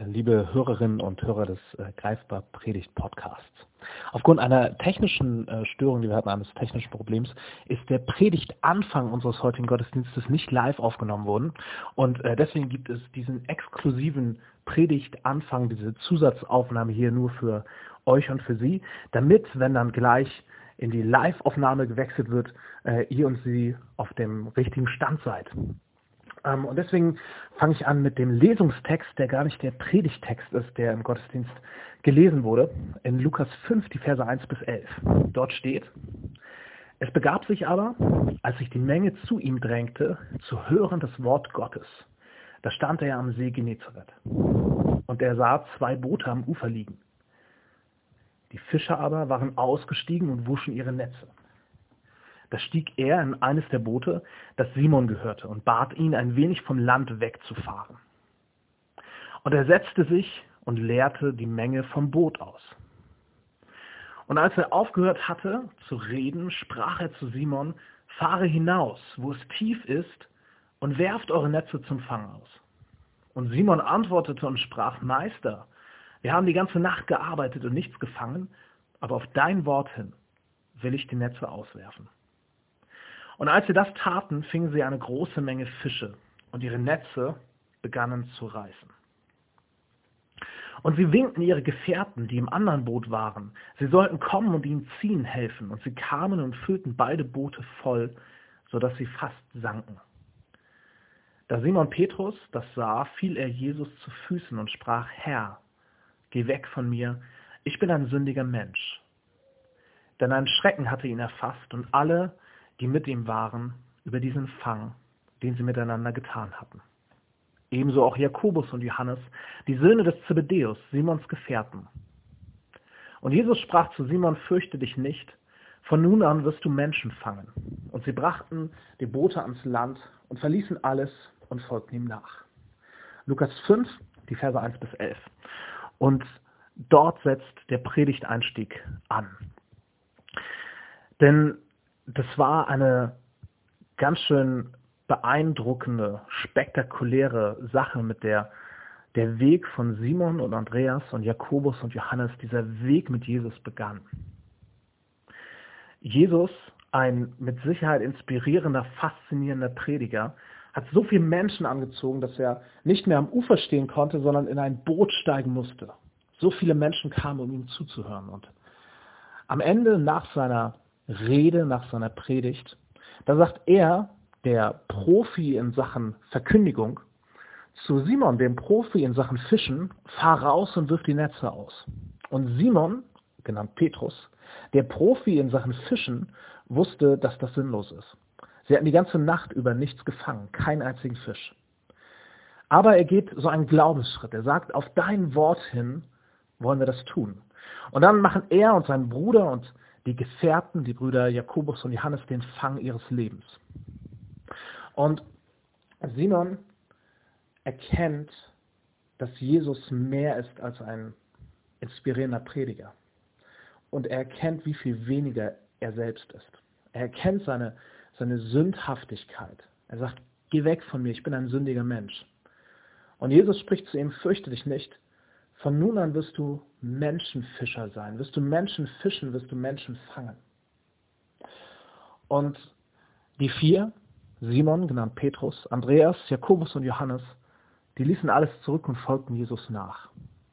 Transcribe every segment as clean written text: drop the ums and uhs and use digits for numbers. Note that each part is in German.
liebe Hörerinnen und Hörer des Greifbar Predigt Podcasts. Aufgrund einer technischen Störung, die wir hatten, eines technischen Problems, ist der Predigtanfang unseres heutigen Gottesdienstes nicht live aufgenommen worden. Und deswegen gibt es diesen exklusiven Predigtanfang, diese Zusatzaufnahme hier nur für euch und für Sie, damit, wenn dann gleich in die Live-Aufnahme gewechselt wird, ihr und Sie auf dem richtigen Stand seid. Und deswegen fange ich an mit dem Lesungstext, der gar nicht der Predigtext ist, der im Gottesdienst gelesen wurde, in Lukas 5, die Verse 1 bis 11. Dort steht: Es begab sich aber, als sich die Menge zu ihm drängte, zu hören das Wort Gottes. Da stand er am See Genezareth. Und er sah 2 Boote am Ufer liegen. Die Fischer aber waren ausgestiegen und wuschen ihre Netze. Da stieg er in eines der Boote, das Simon gehörte, und bat ihn, ein wenig vom Land wegzufahren. Und er setzte sich und leerte die Menge vom Boot aus. Und als er aufgehört hatte zu reden, sprach er zu Simon: Fahre hinaus, wo es tief ist, und werft eure Netze zum Fang aus. Und Simon antwortete und sprach: Meister, wir haben die ganze Nacht gearbeitet und nichts gefangen, aber auf dein Wort hin will ich die Netze auswerfen. Und als sie das taten, fingen sie eine große Menge Fische, und ihre Netze begannen zu reißen. Und sie winkten ihre Gefährten, die im anderen Boot waren, sie sollten kommen und ihnen ziehen helfen. Und sie kamen und füllten beide Boote voll, sodass sie fast sanken. Da Simon Petrus das sah, fiel er Jesus zu Füßen und sprach: Herr, geh weg von mir, ich bin ein sündiger Mensch. Denn ein Schrecken hatte ihn erfasst und alle, die mit ihm waren, über diesen Fang, den sie miteinander getan hatten. Ebenso auch Jakobus und Johannes, die Söhne des Zebedäus, Simons Gefährten. Und Jesus sprach zu Simon: Fürchte dich nicht, von nun an wirst du Menschen fangen. Und sie brachten die Boote ans Land und verließen alles und folgten ihm nach. Lukas 5, die Verse 1 bis 11. Und dort setzt der Predigteinstieg an. Denn das war eine ganz schön beeindruckende, spektakuläre Sache, mit der Weg von Simon und Andreas und Jakobus und Johannes, dieser Weg mit Jesus begann. Jesus, ein mit Sicherheit inspirierender, faszinierender Prediger, hat so viele Menschen angezogen, dass er nicht mehr am Ufer stehen konnte, sondern in ein Boot steigen musste. So viele Menschen kamen, um ihm zuzuhören. Und am Ende, nach seiner Rede, nach seiner Predigt, da sagt er, der Profi in Sachen Verkündigung, zu Simon, dem Profi in Sachen Fischen: Fahr raus und wirf die Netze aus. Und Simon, genannt Petrus, der Profi in Sachen Fischen, wusste, dass das sinnlos ist. Sie hatten die ganze Nacht über nichts gefangen, keinen einzigen Fisch. Aber er geht so einen Glaubensschritt. Er sagt: Auf dein Wort hin wollen wir das tun. Und dann machen er und sein Bruder und die Gefährten, die Brüder Jakobus und Johannes, den Fang ihres Lebens. Und Simon erkennt, dass Jesus mehr ist als ein inspirierender Prediger. Und er erkennt, wie viel weniger er selbst ist. Er erkennt seine Sündhaftigkeit. Er sagt: Geh weg von mir, ich bin ein sündiger Mensch. Und Jesus spricht zu ihm: Fürchte dich nicht, von nun an wirst du Menschenfischer sein, wirst du Menschen fischen, wirst du Menschen fangen. Und die 4, Simon, genannt Petrus, Andreas, Jakobus und Johannes, die ließen alles zurück und folgten Jesus nach.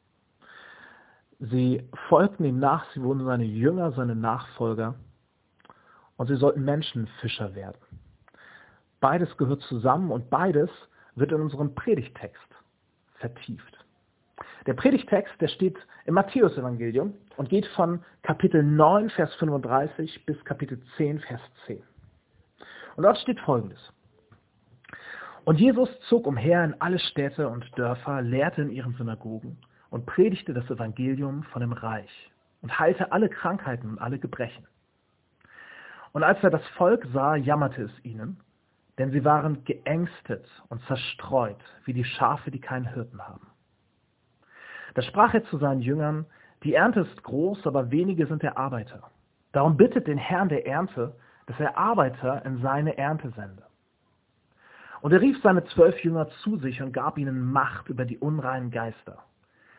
Sie folgten ihm nach, sie wurden seine Jünger, seine Nachfolger, und sie sollten Menschenfischer werden. Beides gehört zusammen und beides wird in unserem Predigtext vertieft. Der Predigtext, der steht im Matthäus-Evangelium und geht von Kapitel 9, Vers 35 bis Kapitel 10, Vers 10. Und dort steht Folgendes: Und Jesus zog umher in alle Städte und Dörfer, lehrte in ihren Synagogen und predigte das Evangelium von dem Reich und heilte alle Krankheiten und alle Gebrechen. Und als er das Volk sah, jammerte es ihnen, denn sie waren geängstet und zerstreut, wie die Schafe, die keinen Hirten haben. Da sprach er zu seinen Jüngern: Die Ernte ist groß, aber wenige sind der Arbeiter. Darum bittet den Herrn der Ernte, dass er Arbeiter in seine Ernte sende. Und er rief seine 12 Jünger zu sich und gab ihnen Macht über die unreinen Geister,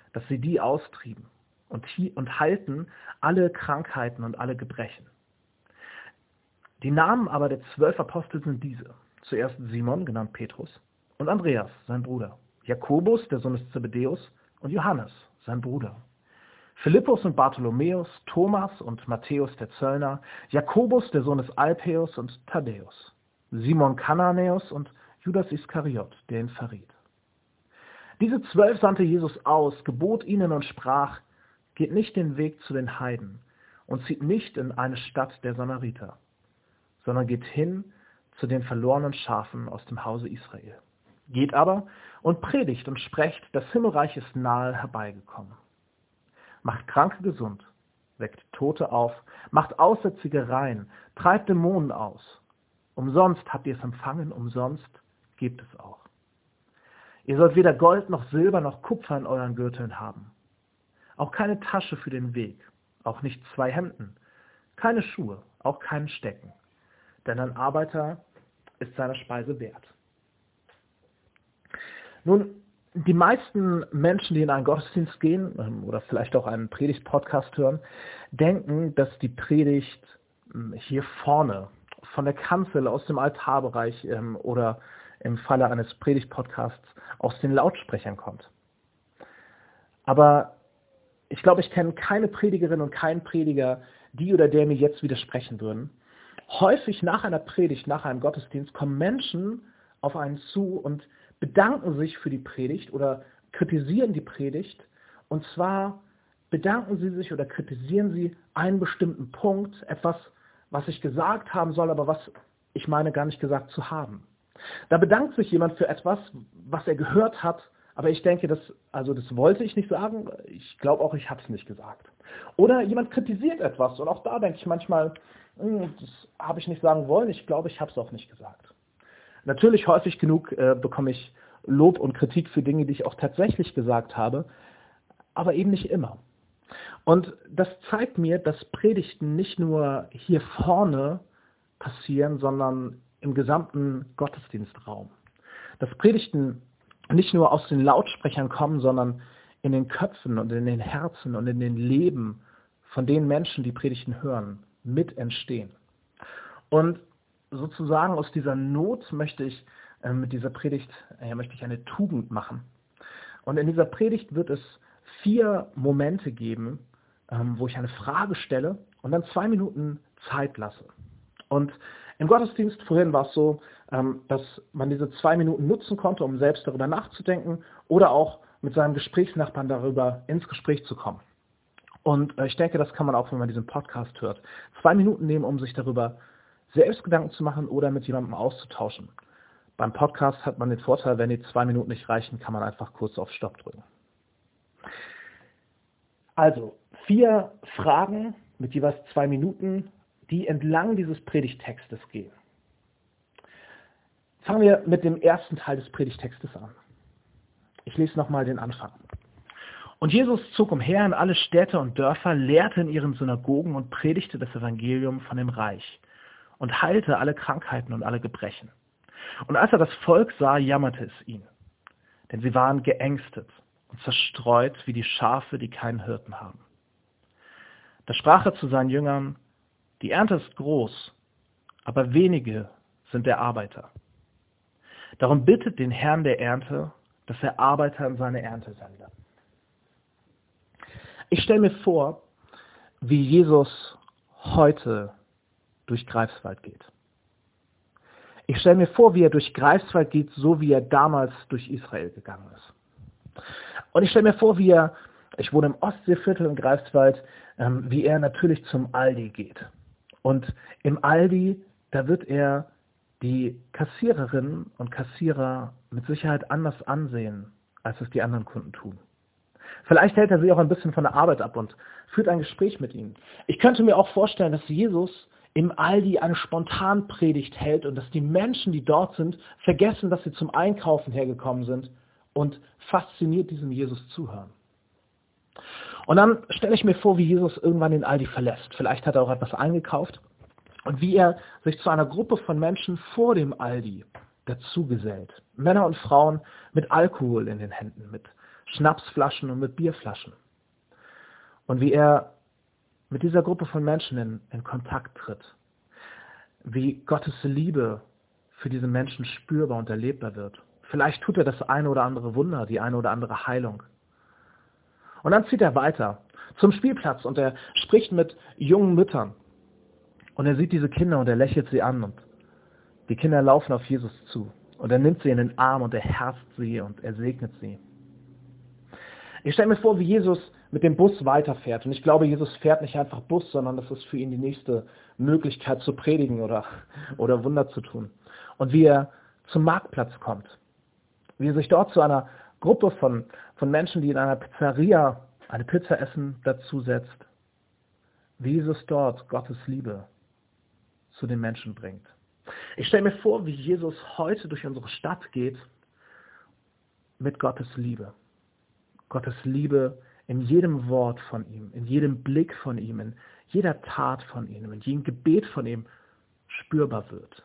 dass sie die austrieben und heilten alle Krankheiten und alle Gebrechen. Die Namen aber der 12 Apostel sind diese. Zuerst Simon, genannt Petrus, und Andreas, sein Bruder, Jakobus, der Sohn des Zebedäus, und Johannes, sein Bruder, Philippus und Bartholomäus, Thomas und Matthäus der Zöllner, Jakobus, der Sohn des Alpäus, und Thaddäus, Simon Kananäus und Judas Iskariot, der ihn verriet. Diese 12 sandte Jesus aus, gebot ihnen und sprach: Geht nicht den Weg zu den Heiden und zieht nicht in eine Stadt der Samariter, sondern geht hin zu den verlorenen Schafen aus dem Hause Israel. Geht aber und predigt und sprecht, das Himmelreich ist nahe herbeigekommen. Macht Kranke gesund, weckt Tote auf, macht Aussätzige rein, treibt Dämonen aus. Umsonst habt ihr es empfangen, umsonst gebt es auch. Ihr sollt weder Gold noch Silber noch Kupfer in euren Gürteln haben. Auch keine Tasche für den Weg, auch nicht 2 Hemden, keine Schuhe, auch keinen Stecken. Denn ein Arbeiter ist seiner Speise wert. Nun, die meisten Menschen, die in einen Gottesdienst gehen oder vielleicht auch einen Predigt-Podcast hören, denken, dass die Predigt hier vorne von der Kanzel aus dem Altarbereich oder im Falle eines Predigt-Podcasts aus den Lautsprechern kommt. Aber ich glaube, ich kenne keine Predigerin und keinen Prediger, die oder der mir jetzt widersprechen würden. Häufig nach einer Predigt, nach einem Gottesdienst kommen Menschen auf einen zu und bedanken sich für die Predigt oder kritisieren die Predigt. Und zwar bedanken sie sich oder kritisieren sie einen bestimmten Punkt, etwas, was ich gesagt haben soll, aber was ich meine gar nicht gesagt zu haben. Da bedankt sich jemand für etwas, was er gehört hat, aber ich denke, das wollte ich nicht sagen. Ich glaube auch, ich habe es nicht gesagt. Oder jemand kritisiert etwas und auch da denke ich manchmal, das habe ich nicht sagen wollen, ich glaube, ich habe es auch nicht gesagt. Natürlich häufig genug bekomme ich Lob und Kritik für Dinge, die ich auch tatsächlich gesagt habe, aber eben nicht immer. Und das zeigt mir, dass Predigten nicht nur hier vorne passieren, sondern im gesamten Gottesdienstraum. Dass Predigten nicht nur aus den Lautsprechern kommen, sondern in den Köpfen und in den Herzen und in den Leben von den Menschen, die Predigten hören, mit entstehen. Und sozusagen aus dieser Not möchte ich mit dieser Predigt eine Tugend machen. Und in dieser Predigt wird es 4 Momente geben, wo ich eine Frage stelle und dann 2 Minuten Zeit lasse. Und im Gottesdienst vorhin war es so, dass man diese 2 Minuten nutzen konnte, um selbst darüber nachzudenken oder auch mit seinem Gesprächsnachbarn darüber ins Gespräch zu kommen. Und ich denke, das kann man auch, wenn man diesen Podcast hört, 2 Minuten nehmen, um sich darüber selbst Gedanken zu machen oder mit jemandem auszutauschen. Beim Podcast hat man den Vorteil, wenn die 2 Minuten nicht reichen, kann man einfach kurz auf Stopp drücken. Also 4 Fragen mit jeweils 2 Minuten, die entlang dieses Predigttextes gehen. Fangen wir mit dem ersten Teil des Predigttextes an. Ich lese nochmal den Anfang. Und Jesus zog umher in alle Städte und Dörfer, lehrte in ihren Synagogen und predigte das Evangelium von dem Reich und heilte alle Krankheiten und alle Gebrechen. Und als er das Volk sah, jammerte es ihn, denn sie waren geängstet und zerstreut wie die Schafe, die keinen Hirten haben. Da sprach er zu seinen Jüngern: Die Ernte ist groß, aber wenige sind der Arbeiter. Darum bittet den Herrn der Ernte, dass er Arbeiter in seine Ernte sende. Ich stelle mir vor, wie Jesus heute durch Greifswald geht. Ich stelle mir vor, wie er durch Greifswald geht, so wie er damals durch Israel gegangen ist. Und ich stelle mir vor, ich wohne im Ostseeviertel in Greifswald, wie er natürlich zum Aldi geht. Und im Aldi, da wird er die Kassiererinnen und Kassierer mit Sicherheit anders ansehen, als es die anderen Kunden tun. Vielleicht hält er sie auch ein bisschen von der Arbeit ab und führt ein Gespräch mit ihnen. Ich könnte mir auch vorstellen, dass Jesus im Aldi eine Spontanpredigt hält und dass die Menschen, die dort sind, vergessen, dass sie zum Einkaufen hergekommen sind und fasziniert diesem Jesus zuhören. Und dann stelle ich mir vor, wie Jesus irgendwann den Aldi verlässt. Vielleicht hat er auch etwas eingekauft und wie er sich zu einer Gruppe von Menschen vor dem Aldi dazugesellt. Männer und Frauen mit Alkohol in den Händen, mit Schnapsflaschen und mit Bierflaschen. Und wie er mit dieser Gruppe von Menschen in Kontakt tritt. Wie Gottes Liebe für diese Menschen spürbar und erlebbar wird. Vielleicht tut er das eine oder andere Wunder, die eine oder andere Heilung. Und dann zieht er weiter zum Spielplatz und er spricht mit jungen Müttern. Und er sieht diese Kinder und er lächelt sie an und die Kinder laufen auf Jesus zu. Und er nimmt sie in den Arm und er herzt sie und er segnet sie. Ich stelle mir vor, wie Jesus mit dem Bus weiterfährt. Und ich glaube, Jesus fährt nicht einfach Bus, sondern das ist für ihn die nächste Möglichkeit zu predigen oder Wunder zu tun. Und wie er zum Marktplatz kommt. Wie er sich dort zu einer Gruppe von Menschen, die in einer Pizzeria eine Pizza essen, dazusetzt. Wie Jesus dort Gottes Liebe zu den Menschen bringt. Ich stelle mir vor, wie Jesus heute durch unsere Stadt geht mit Gottes Liebe. Gottes Liebe in jedem Wort von ihm, in jedem Blick von ihm, in jeder Tat von ihm, in jedem Gebet von ihm spürbar wird.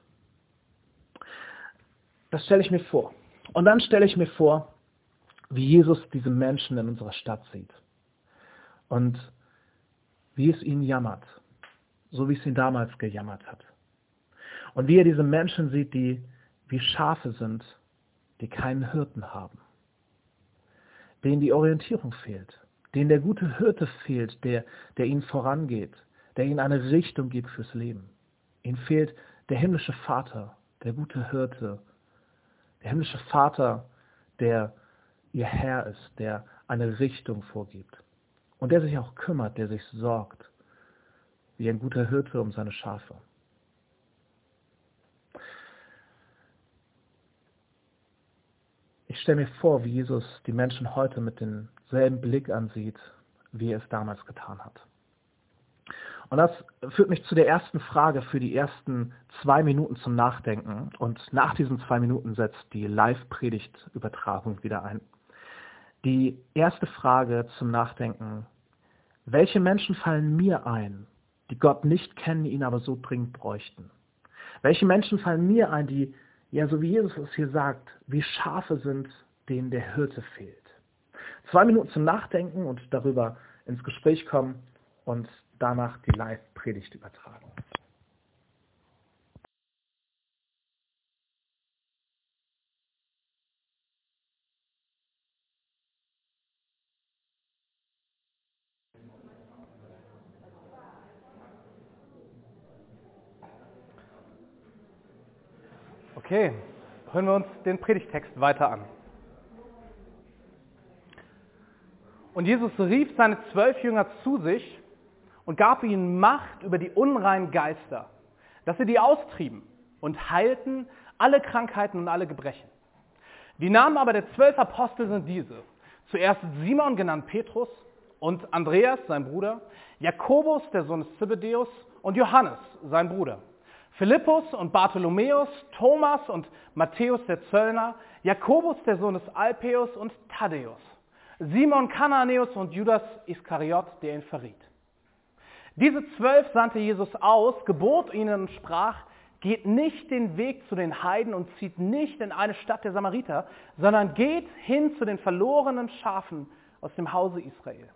Das stelle ich mir vor. Und dann stelle ich mir vor, wie Jesus diese Menschen in unserer Stadt sieht. Und wie es ihn jammert, so wie es ihn damals gejammert hat. Und wie er diese Menschen sieht, die wie Schafe sind, die keinen Hirten haben. Denen die Orientierung fehlt, denen der gute Hirte fehlt, der ihnen vorangeht, der ihnen eine Richtung gibt fürs Leben. Ihnen fehlt der himmlische Vater, der gute Hirte, der himmlische Vater, der ihr Herr ist, der eine Richtung vorgibt und der sich auch kümmert, der sich sorgt, wie ein guter Hirte um seine Schafe. Ich stelle mir vor, wie Jesus die Menschen heute mit demselben Blick ansieht, wie er es damals getan hat. Und das führt mich zu der ersten Frage für die ersten 2 Minuten zum Nachdenken. Und nach diesen 2 Minuten setzt die Live-Predigt-Übertragung wieder ein. Die erste Frage zum Nachdenken: Welche Menschen fallen mir ein, die Gott nicht kennen, ihn aber so dringend bräuchten? Welche Menschen fallen mir ein, die, ja, so wie Jesus es hier sagt, wie Schafe sind, denen der Hirte fehlt? 2 Minuten zum Nachdenken und darüber ins Gespräch kommen und danach die Live-Predigt übertragen. Okay, hören wir uns den Predigtext weiter an. Und Jesus rief seine 12 Jünger zu sich und gab ihnen Macht über die unreinen Geister, dass sie die austrieben und heilten alle Krankheiten und alle Gebrechen. Die Namen aber der 12 Apostel sind diese: Zuerst Simon, genannt Petrus, und Andreas, sein Bruder, Jakobus, der Sohn des Zebedäus, und Johannes, sein Bruder, Philippus und Bartholomäus, Thomas und Matthäus der Zöllner, Jakobus, der Sohn des Alpäus, und Thaddäus, Simon Kananäus und Judas Iskariot, der ihn verriet. Diese 12 sandte Jesus aus, gebot ihnen und sprach: Geht nicht den Weg zu den Heiden und zieht nicht in eine Stadt der Samariter, sondern geht hin zu den verlorenen Schafen aus dem Hause Israel.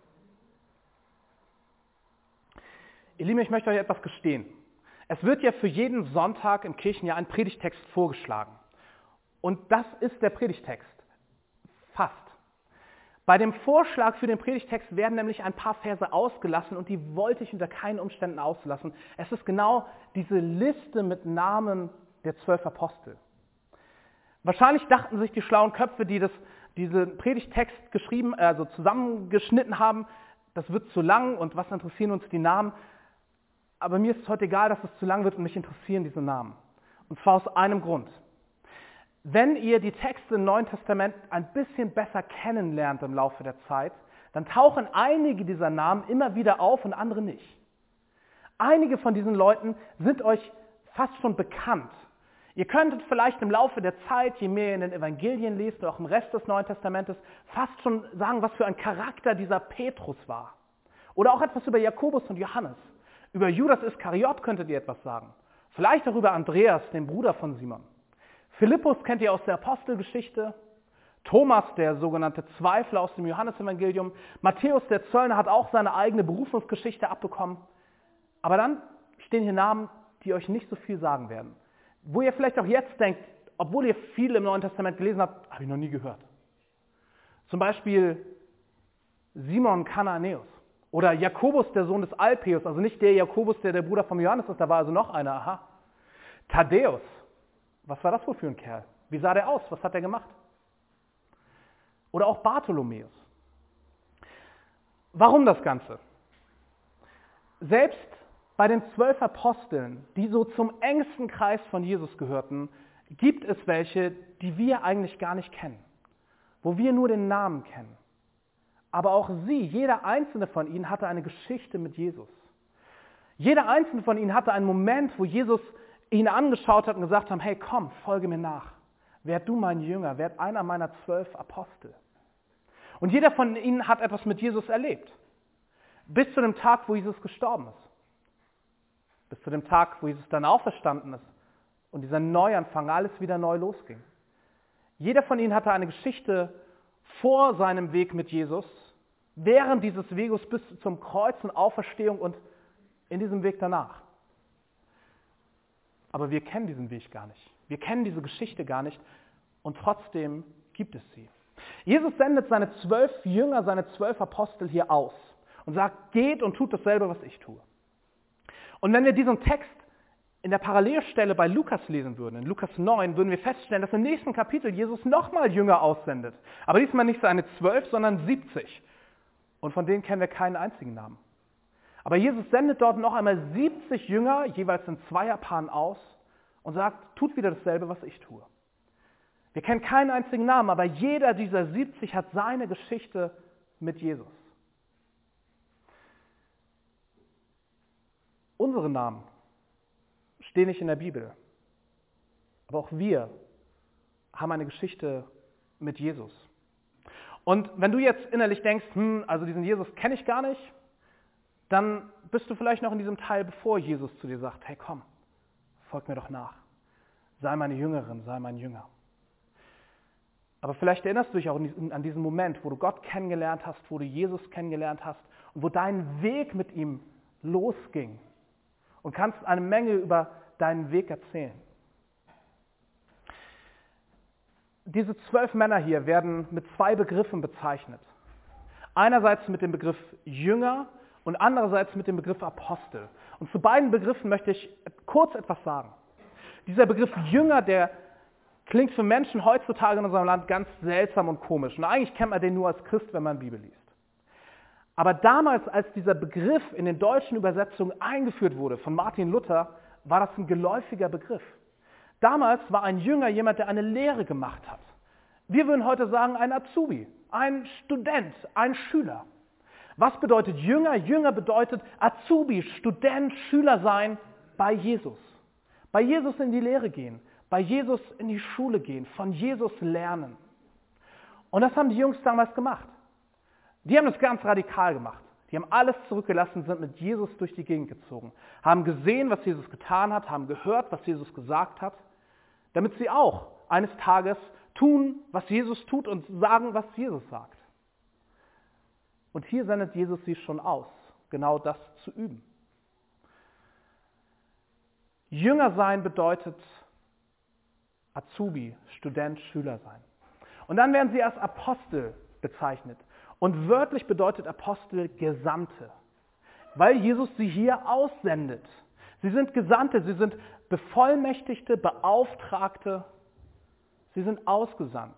Ihr Lieben, ich möchte euch etwas gestehen. Es wird ja für jeden Sonntag im Kirchenjahr ein Predigtext vorgeschlagen. Und das ist der Predigtext. Fast. Bei dem Vorschlag für den Predigtext werden nämlich ein paar Verse ausgelassen und die wollte ich unter keinen Umständen auslassen. Es ist genau diese Liste mit Namen der 12 Apostel. Wahrscheinlich dachten sich die schlauen Köpfe, die diesen Predigtext zusammengeschnitten haben, das wird zu lang und was interessieren uns die Namen? Aber mir ist es heute egal, dass es zu lang wird und mich interessieren diese Namen. Und zwar aus einem Grund. Wenn ihr die Texte im Neuen Testament ein bisschen besser kennenlernt im Laufe der Zeit, dann tauchen einige dieser Namen immer wieder auf und andere nicht. Einige von diesen Leuten sind euch fast schon bekannt. Ihr könntet vielleicht im Laufe der Zeit, je mehr ihr in den Evangelien lest oder auch im Rest des Neuen Testamentes, fast schon sagen, was für ein Charakter dieser Petrus war. Oder auch etwas über Jakobus und Johannes. Über Judas Iskariot könntet ihr etwas sagen. Vielleicht auch über Andreas, den Bruder von Simon. Philippus kennt ihr aus der Apostelgeschichte. Thomas, der sogenannte Zweifler aus dem Johannesevangelium. Matthäus, der Zöllner, hat auch seine eigene Berufungsgeschichte abbekommen. Aber dann stehen hier Namen, die euch nicht so viel sagen werden. Wo ihr vielleicht auch jetzt denkt, obwohl ihr viel im Neuen Testament gelesen habt, habe ich noch nie gehört. Zum Beispiel Simon Kananäus oder Jakobus, der Sohn des Alpäus, also nicht der Jakobus, der Bruder von Johannes ist, da war also noch einer, aha. Thaddäus, was war das wohl für ein Kerl? Wie sah der aus? Was hat er gemacht? Oder auch Bartholomäus. Warum das Ganze? Selbst bei den 12 Aposteln, die so zum engsten Kreis von Jesus gehörten, gibt es welche, die wir eigentlich gar nicht kennen, wo wir nur den Namen kennen. Aber auch sie, jeder einzelne von ihnen hatte eine Geschichte mit Jesus. Jeder einzelne von ihnen hatte einen Moment, wo Jesus ihn angeschaut hat und gesagt hat, hey komm, folge mir nach. Werd du mein Jünger, werd einer meiner 12 Apostel. Und jeder von ihnen hat etwas mit Jesus erlebt. Bis zu dem Tag, wo Jesus gestorben ist. Bis zu dem Tag, wo Jesus dann auferstanden ist und dieser Neuanfang, alles wieder neu losging. Jeder von ihnen hatte eine Geschichte vor seinem Weg mit Jesus, während dieses Weges bis zum Kreuz und Auferstehung und in diesem Weg danach. Aber wir kennen diesen Weg gar nicht. Wir kennen diese Geschichte gar nicht und trotzdem gibt es sie. Jesus sendet seine 12 Jünger, seine 12 Apostel hier aus und sagt, geht und tut dasselbe, was ich tue. Und wenn wir diesen Text in der Parallelstelle bei Lukas lesen würden, in Lukas 9, würden wir feststellen, dass im nächsten Kapitel Jesus nochmal Jünger aussendet. Aber diesmal nicht seine 12, sondern 70. Und von denen kennen wir keinen einzigen Namen. Aber Jesus sendet dort noch einmal 70 Jünger, jeweils in Zweierpaaren aus und sagt, tut wieder dasselbe, was ich tue. Wir kennen keinen einzigen Namen, aber jeder dieser 70 hat seine Geschichte mit Jesus. Unsere Namen stehen nicht in der Bibel, aber auch wir haben eine Geschichte mit Jesus. Und wenn du jetzt innerlich denkst, also diesen Jesus kenne ich gar nicht, dann bist du vielleicht noch in diesem Teil, bevor Jesus zu dir sagt, hey komm, folg mir doch nach. Sei meine Jüngerin, sei mein Jünger. Aber vielleicht erinnerst du dich auch an diesen Moment, wo du Gott kennengelernt hast, wo du Jesus kennengelernt hast und wo dein Weg mit ihm losging. Und kannst eine Menge über deinen Weg erzählen. Diese 12 Männer hier werden mit 2 Begriffen bezeichnet. Einerseits mit dem Begriff Jünger und andererseits mit dem Begriff Apostel. Und zu beiden Begriffen möchte ich kurz etwas sagen. Dieser Begriff Jünger, der klingt für Menschen heutzutage in unserem Land ganz seltsam und komisch. Und eigentlich kennt man den nur als Christ, wenn man Bibel liest. Aber damals, als dieser Begriff in den deutschen Übersetzungen eingeführt wurde von Martin Luther, war das ein geläufiger Begriff. Damals war ein Jünger jemand, der eine Lehre gemacht hat. Wir würden heute sagen, ein Azubi, ein Student, ein Schüler. Was bedeutet Jünger? Jünger bedeutet Azubi, Student, Schüler sein bei Jesus. Bei Jesus in die Lehre gehen, bei Jesus in die Schule gehen, von Jesus lernen. Und das haben die Jungs damals gemacht. Die haben das ganz radikal gemacht. Die haben alles zurückgelassen, sind mit Jesus durch die Gegend gezogen, haben gesehen, was Jesus getan hat, haben gehört, was Jesus gesagt hat, damit sie auch eines Tages tun, was Jesus tut und sagen, was Jesus sagt. Und hier sendet Jesus sie schon aus, genau das zu üben. Jünger sein bedeutet Azubi, Student, Schüler sein. Und dann werden sie als Apostel bezeichnet. Und wörtlich bedeutet Apostel Gesandte, weil Jesus sie hier aussendet. Sie sind Gesandte, sie sind Bevollmächtigte, Beauftragte, sie sind ausgesandt.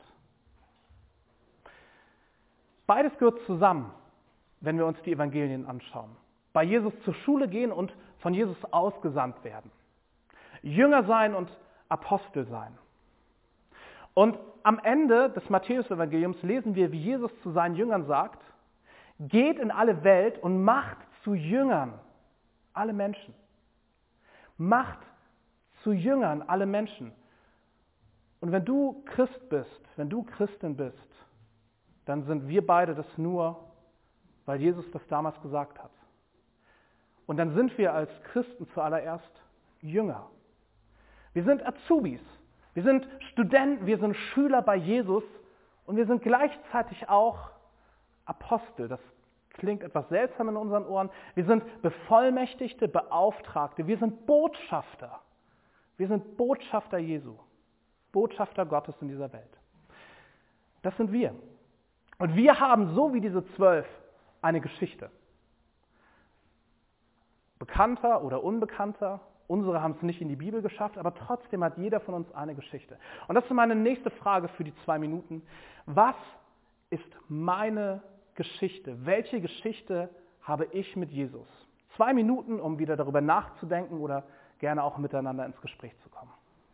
Beides gehört zusammen, wenn wir uns die Evangelien anschauen. Bei Jesus zur Schule gehen und von Jesus ausgesandt werden. Jünger sein und Apostel sein. Und am Ende des Matthäus-Evangeliums lesen wir, wie Jesus zu seinen Jüngern sagt, geht in alle Welt und macht zu Jüngern alle Menschen. Macht zu Jüngern alle Menschen. Und wenn du Christ bist, wenn du Christin bist, dann sind wir beide das nur, weil Jesus das damals gesagt hat. Und dann sind wir als Christen zuallererst Jünger. Wir sind Azubis. Wir sind Studenten, wir sind Schüler bei Jesus und wir sind gleichzeitig auch Apostel. Das klingt etwas seltsam in unseren Ohren. Wir sind Bevollmächtigte, Beauftragte. Wir sind Botschafter. Wir sind Botschafter Jesu. Botschafter Gottes in dieser Welt. Das sind wir. Und wir haben, so wie diese 12, eine Geschichte. Bekannter oder unbekannter. Unsere haben es nicht in die Bibel geschafft, aber trotzdem hat jeder von uns eine Geschichte. Und das ist meine nächste Frage für die 2 Minuten. Was ist meine Geschichte? Welche Geschichte habe ich mit Jesus? 2 Minuten, um wieder darüber nachzudenken oder gerne auch miteinander ins Gespräch zu kommen.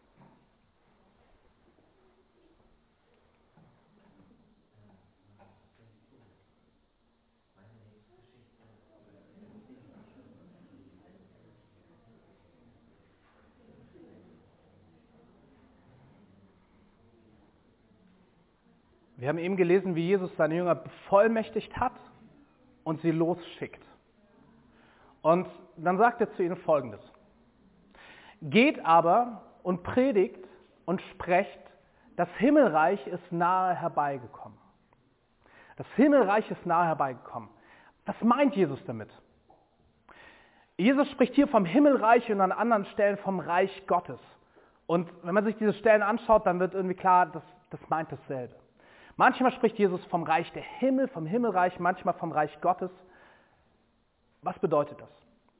Wir haben eben gelesen, wie Jesus seine Jünger bevollmächtigt hat und sie losschickt. Und dann sagt er zu ihnen Folgendes. Geht aber und predigt und sprecht, das Himmelreich ist nahe herbeigekommen. Das Himmelreich ist nahe herbeigekommen. Was meint Jesus damit? Jesus spricht hier vom Himmelreich und an anderen Stellen vom Reich Gottes. Und wenn man sich diese Stellen anschaut, dann wird irgendwie klar, das meint dasselbe. Manchmal spricht Jesus vom Reich der Himmel, vom Himmelreich, manchmal vom Reich Gottes. Was bedeutet das?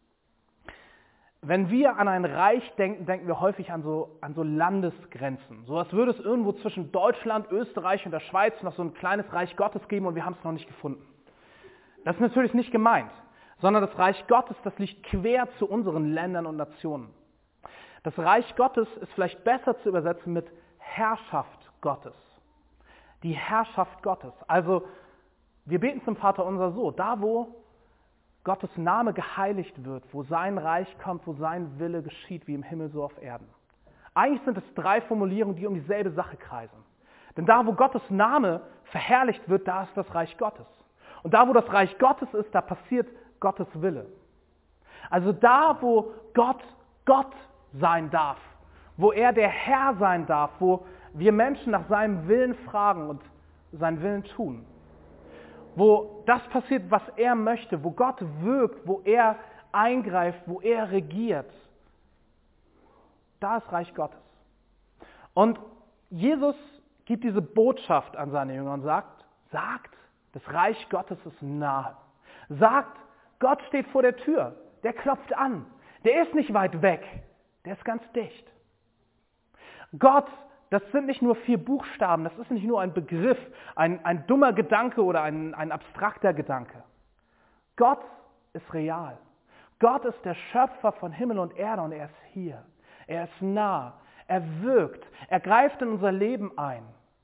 Wenn wir an ein Reich denken, denken wir häufig an so Landesgrenzen. So als würde es irgendwo zwischen Deutschland, Österreich und der Schweiz noch so ein kleines Reich Gottes geben und wir haben es noch nicht gefunden. Das ist natürlich nicht gemeint, sondern das Reich Gottes, das liegt quer zu unseren Ländern und Nationen. Das Reich Gottes ist vielleicht besser zu übersetzen mit Herrschaft Gottes. Die Herrschaft Gottes. Also wir beten zum Vater unser so, da wo Gottes Name geheiligt wird, wo sein Reich kommt, wo sein Wille geschieht, wie im Himmel so auf Erden. Eigentlich sind es 3 Formulierungen, die um dieselbe Sache kreisen. Denn da wo Gottes Name verherrlicht wird, da ist das Reich Gottes. Und da wo das Reich Gottes ist, da passiert Gottes Wille. Also da wo Gott Gott sein darf, wo er der Herr sein darf, wo wir Menschen nach seinem Willen fragen und seinen Willen tun. Wo das passiert, was er möchte, wo Gott wirkt, wo er eingreift, wo er regiert. Da ist Reich Gottes. Und Jesus gibt diese Botschaft an seine Jünger und sagt, das Reich Gottes ist nahe. Sagt, Gott steht vor der Tür, der klopft an. Der ist nicht weit weg, der ist ganz dicht. Gott, das sind nicht nur 4 Buchstaben, das ist nicht nur ein Begriff, ein dummer Gedanke oder ein abstrakter Gedanke. Gott ist real. Gott ist der Schöpfer von Himmel und Erde und er ist hier. Er ist nah. Er wirkt. Er greift in unser Leben ein.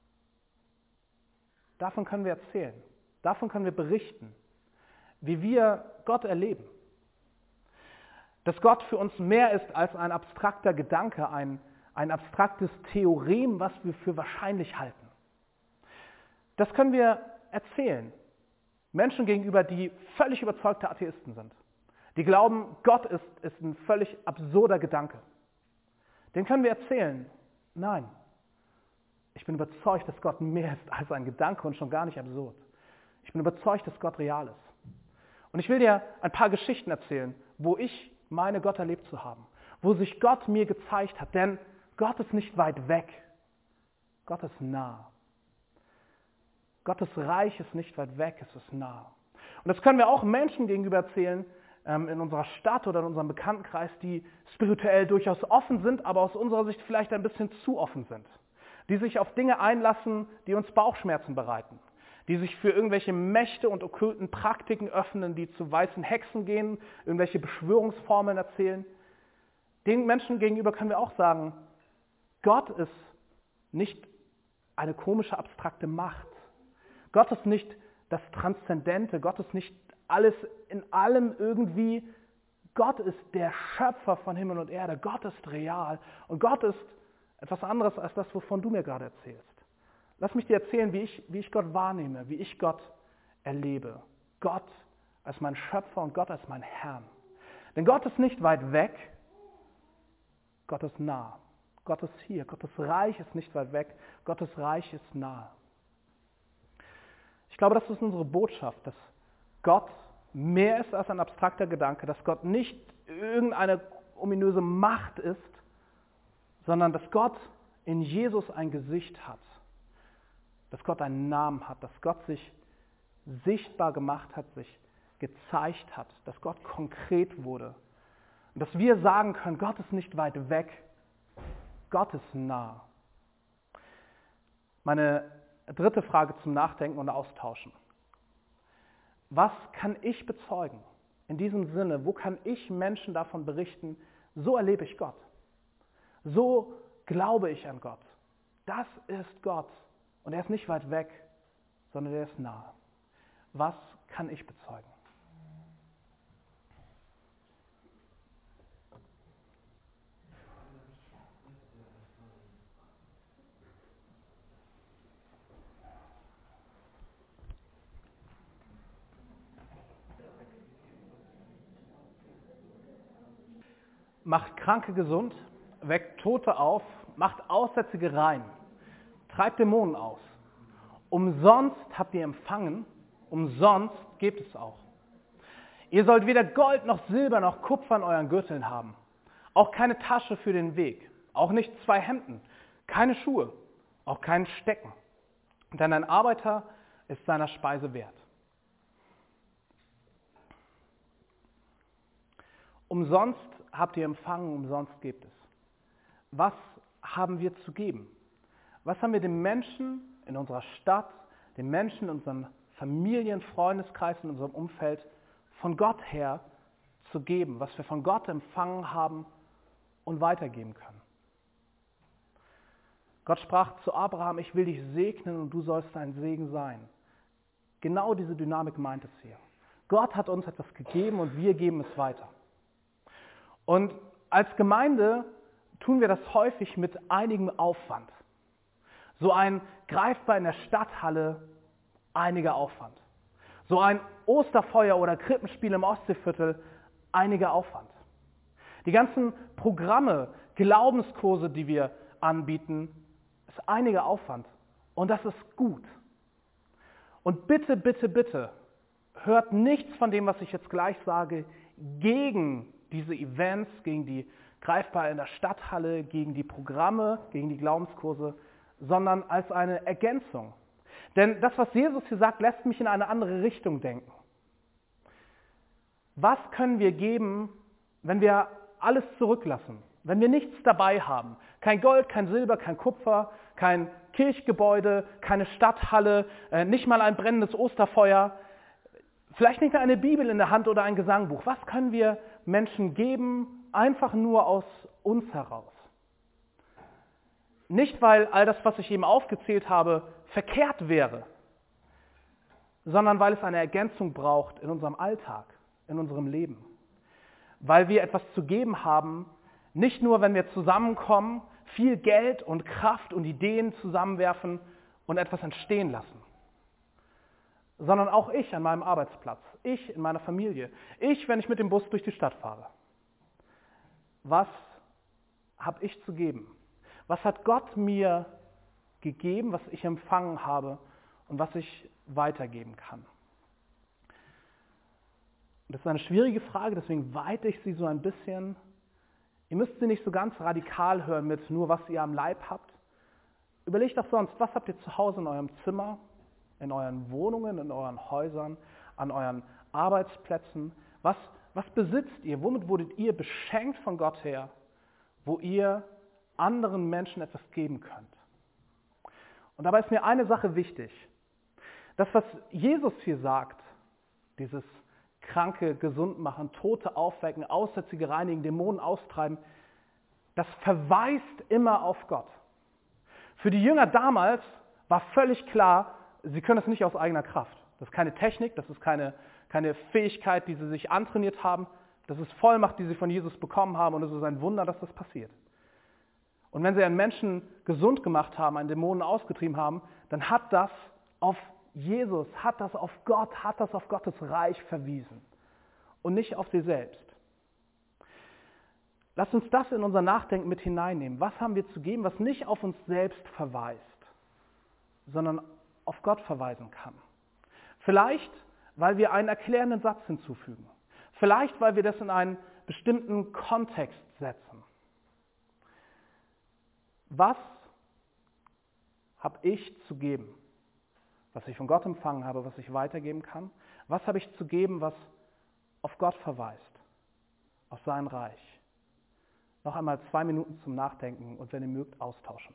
Davon können wir erzählen. Davon können wir berichten, wie wir Gott erleben. Dass Gott für uns mehr ist als ein abstrakter Gedanke, ein abstraktes Theorem, was wir für wahrscheinlich halten. Das können wir erzählen. Menschen gegenüber, die völlig überzeugte Atheisten sind. Die glauben, Gott ist ein völlig absurder Gedanke. Den können wir erzählen. Nein, ich bin überzeugt, dass Gott mehr ist als ein Gedanke und schon gar nicht absurd. Ich bin überzeugt, dass Gott real ist. Und ich will dir ein paar Geschichten erzählen, wo ich meine, Gott erlebt zu haben. Wo sich Gott mir gezeigt hat. Denn Gott ist nicht weit weg. Gott ist nah. Gottes Reich ist nicht weit weg, es ist nah. Und das können wir auch Menschen gegenüber erzählen, in unserer Stadt oder in unserem Bekanntenkreis, die spirituell durchaus offen sind, aber aus unserer Sicht vielleicht ein bisschen zu offen sind. Die sich auf Dinge einlassen, die uns Bauchschmerzen bereiten. Die sich für irgendwelche Mächte und okkulten Praktiken öffnen, die zu weißen Hexen gehen, irgendwelche Beschwörungsformeln erzählen. Den Menschen gegenüber können wir auch sagen, Gott ist nicht eine komische, abstrakte Macht. Gott ist nicht das Transzendente, Gott ist nicht alles in allem irgendwie. Gott ist der Schöpfer von Himmel und Erde, Gott ist real und Gott ist etwas anderes als das, wovon du mir gerade erzählst. Lass mich dir erzählen, wie ich Gott wahrnehme, wie ich Gott erlebe. Gott als mein Schöpfer und Gott als mein Herrn. Denn Gott ist nicht weit weg, Gott ist nah. Gott ist hier, Gottes Reich ist nicht weit weg, Gottes Reich ist nah. Ich glaube, das ist unsere Botschaft, dass Gott mehr ist als ein abstrakter Gedanke, dass Gott nicht irgendeine ominöse Macht ist, sondern dass Gott in Jesus ein Gesicht hat, dass Gott einen Namen hat, dass Gott sich sichtbar gemacht hat, sich gezeigt hat, dass Gott konkret wurde. Und dass wir sagen können, Gott ist nicht weit weg, Gott ist nah. Meine dritte Frage zum Nachdenken und Austauschen. Was kann ich bezeugen? In diesem Sinne, wo kann ich Menschen davon berichten, so erlebe ich Gott. So glaube ich an Gott. Das ist Gott. Und er ist nicht weit weg, sondern er ist nahe. Was kann ich bezeugen? Macht Kranke gesund, weckt Tote auf, macht Aussätzige rein, treibt Dämonen aus. Umsonst habt ihr empfangen, umsonst gebt es auch. Ihr sollt weder Gold noch Silber noch Kupfer in euren Gürteln haben, auch keine Tasche für den Weg, auch nicht 2 Hemden, keine Schuhe, auch keinen Stecken. Denn ein Arbeiter ist seiner Speise wert. Umsonst habt ihr empfangen, umsonst gebt es. Was haben wir zu geben? Was haben wir den Menschen in unserer Stadt, den Menschen in unseren Familien, Freundeskreis, in unserem Umfeld von Gott her zu geben, was wir von Gott empfangen haben und weitergeben können? Gott sprach zu Abraham, ich will dich segnen und du sollst ein Segen sein. Genau diese Dynamik meint es hier. Gott hat uns etwas gegeben und wir geben es weiter. Und als Gemeinde tun wir das häufig mit einigem Aufwand. So ein Greifbar in der Stadthalle, einiger Aufwand. So ein Osterfeuer oder Krippenspiel im Ostseeviertel, einiger Aufwand. Die ganzen Programme, Glaubenskurse, die wir anbieten, ist einiger Aufwand. Und das ist gut. Und bitte, bitte, bitte, hört nichts von dem, was ich jetzt gleich sage, gegen diese Events, gegen die Greifbar in der Stadthalle, gegen die Programme, gegen die Glaubenskurse, sondern als eine Ergänzung. Denn das, was Jesus hier sagt, lässt mich in eine andere Richtung denken. Was können wir geben, wenn wir alles zurücklassen? Wenn wir nichts dabei haben? Kein Gold, kein Silber, kein Kupfer, kein Kirchgebäude, keine Stadthalle, nicht mal ein brennendes Osterfeuer, vielleicht nicht eine Bibel in der Hand oder ein Gesangbuch. Was können wir Menschen geben, einfach nur aus uns heraus? Nicht, weil all das, was ich eben aufgezählt habe, verkehrt wäre, sondern weil es eine Ergänzung braucht in unserem Alltag, in unserem Leben. Weil wir etwas zu geben haben, nicht nur, wenn wir zusammenkommen, viel Geld und Kraft und Ideen zusammenwerfen und etwas entstehen lassen, sondern auch ich an meinem Arbeitsplatz, ich in meiner Familie, ich, wenn ich mit dem Bus durch die Stadt fahre. Was habe ich zu geben? Was hat Gott mir gegeben, was ich empfangen habe und was ich weitergeben kann? Das ist eine schwierige Frage, deswegen weite ich sie so ein bisschen. Ihr müsst sie nicht so ganz radikal hören mit nur, was ihr am Leib habt. Überlegt doch sonst, was habt ihr zu Hause in eurem Zimmer, in euren Wohnungen, in euren Häusern, an euren Arbeitsplätzen? Was besitzt ihr? Womit wurdet ihr beschenkt von Gott her, wo ihr anderen Menschen etwas geben könnt? Und dabei ist mir eine Sache wichtig. Das, was Jesus hier sagt, dieses Kranke gesund machen, Tote aufwecken, Aussätzige reinigen, Dämonen austreiben, das verweist immer auf Gott. Für die Jünger damals war völlig klar, sie können das nicht aus eigener Kraft. Das ist keine Technik, das ist keine Fähigkeit, die sie sich antrainiert haben. Das ist Vollmacht, die sie von Jesus bekommen haben und es ist ein Wunder, dass das passiert. Und wenn sie einen Menschen gesund gemacht haben, einen Dämonen ausgetrieben haben, dann hat das auf Jesus, hat das auf Gott, hat das auf Gottes Reich verwiesen und nicht auf sie selbst. Lasst uns das in unser Nachdenken mit hineinnehmen. Was haben wir zu geben, was nicht auf uns selbst verweist, sondern auf Gott verweisen kann? Vielleicht, weil wir einen erklärenden Satz hinzufügen. Vielleicht, weil wir das in einen bestimmten Kontext setzen. Was habe ich zu geben? Was ich von Gott empfangen habe, was ich weitergeben kann? Was habe ich zu geben, was auf Gott verweist? Auf sein Reich? Noch einmal 2 Minuten zum Nachdenken und wenn ihr mögt, austauschen.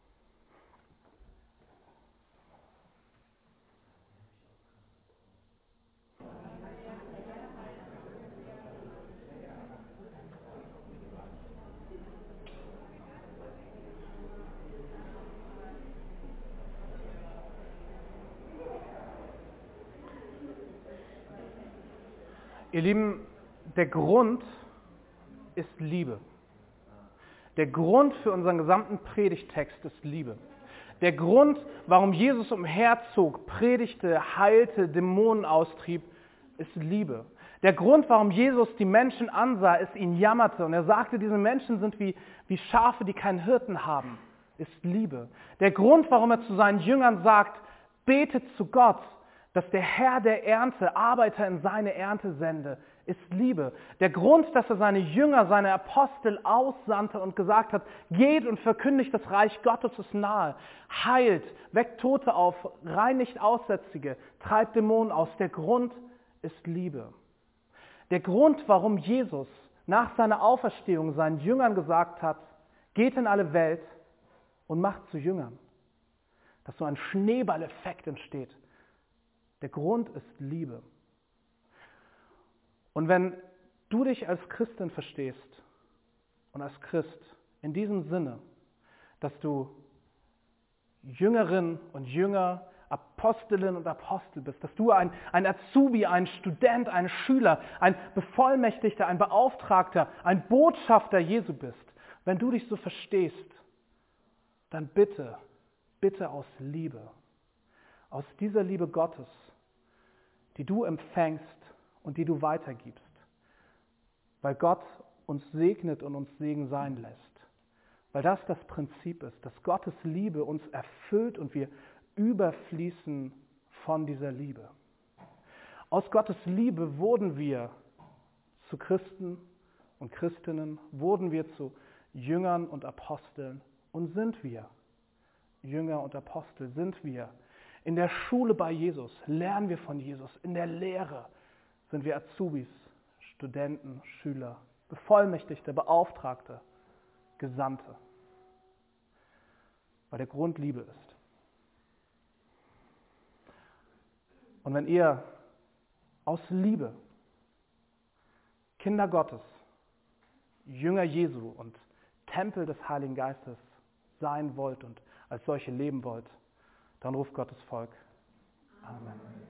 Ihr Lieben, der Grund ist Liebe. Der Grund für unseren gesamten Predigttext ist Liebe. Der Grund, warum Jesus umherzog, predigte, heilte, Dämonen austrieb, ist Liebe. Der Grund, warum Jesus die Menschen ansah, es ihnen jammerte und er sagte, diese Menschen sind wie Schafe, die keinen Hirten haben, ist Liebe. Der Grund, warum er zu seinen Jüngern sagt, betet zu Gott, dass der Herr der Ernte Arbeiter in seine Ernte sende, ist Liebe. Der Grund, dass er seine Jünger, seine Apostel aussandte und gesagt hat, geht und verkündigt, das Reich Gottes ist nahe, heilt, weckt Tote auf, reinigt Aussätzige, treibt Dämonen aus. Der Grund ist Liebe. Der Grund, warum Jesus nach seiner Auferstehung seinen Jüngern gesagt hat, geht in alle Welt und macht zu Jüngern, dass so ein Schneeballeffekt entsteht. Der Grund ist Liebe. Und wenn du dich als Christin verstehst und als Christ in diesem Sinne, dass du Jüngerin und Jünger, Apostelin und Apostel bist, dass du ein Azubi, ein Student, ein Schüler, ein Bevollmächtigter, ein Beauftragter, ein Botschafter Jesu bist, wenn du dich so verstehst, dann bitte aus Liebe, aus dieser Liebe Gottes, die du empfängst und die du weitergibst, weil Gott uns segnet und uns Segen sein lässt, weil das Prinzip ist, dass Gottes Liebe uns erfüllt und wir überfließen von dieser Liebe. Aus Gottes Liebe wurden wir zu Christen und Christinnen, wurden wir zu Jüngern und Aposteln und sind wir Jünger und Apostel, sind wir. In der Schule bei Jesus lernen wir von Jesus. In der Lehre sind wir Azubis, Studenten, Schüler, Bevollmächtigte, Beauftragte, Gesandte. Weil der Grund Liebe ist. Und wenn ihr aus Liebe Kinder Gottes, Jünger Jesu und Tempel des Heiligen Geistes sein wollt und als solche leben wollt, dann ruft Gottes Volk. Amen.